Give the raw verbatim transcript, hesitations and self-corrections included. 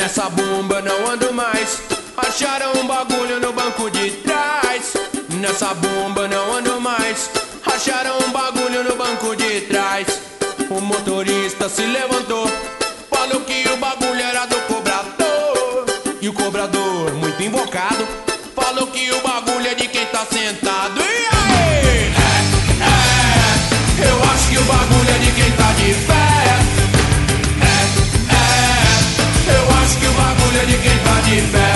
Nessa bomba não ando mais. Acharam um bagulho no banco de trás. Nessa bomba não ando mais. Acharam um bagulho no banco de trás. O motorista se levantou, falou que o bagulho era do cobrador. E o cobrador, muito invocado, falou que o bagulho é de quem tá sentado. E aí? É, é, eu acho que o bagulho é de quem tá de pé. É, é, eu acho que o bagulho é de quem tá de pé.